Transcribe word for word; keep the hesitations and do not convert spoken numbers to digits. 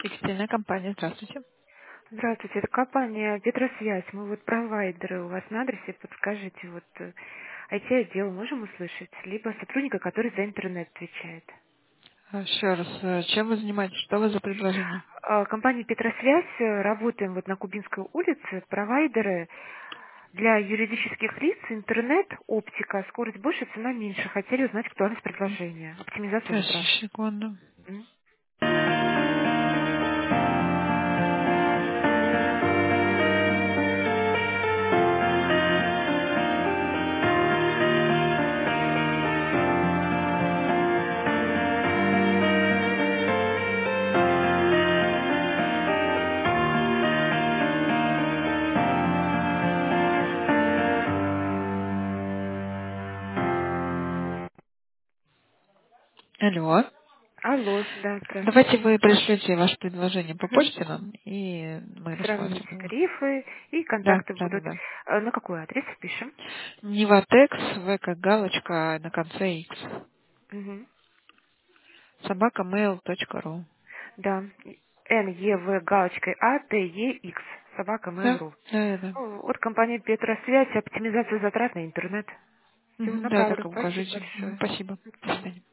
Текстильная компания. Здравствуйте. Здравствуйте, это компания Петросвязь. Мы вот провайдеры у вас на адресе. Подскажите, вот э, I T-отдел можем услышать? Либо сотрудника, который за интернет отвечает. А, Еще раз, э, чем вы занимаетесь? Что вы за предложение? А, Компания Петросвязь, э, работаем вот на Кубинской улице, провайдеры для юридических лиц, интернет, оптика, скорость больше, цена меньше. Хотели узнать актуальность предложения, оптимизация Сейчас, затрат. секунду. М? Алло. Алло, да, Давайте здравствуйте. вы пришлете ваше предложение по Мгм. почте нам, и мы Сравнить рассмотрим его. тарифы и Да, контакты да, да, будут. да. Э, На какой адрес пишем? Неватекс, В как галочка на конце X. Мгм. Собака mail точка ру. Да. Н Е В галочкой А Т Е Икс. Собака Да, Mail.ru. да, да, да. Ну, вот компания Петросвязь, оптимизация затрат на интернет. Все, Мгм, да, направлю. так и Спасибо укажите. Мгм, большое. спасибо. До До свидания. свидания.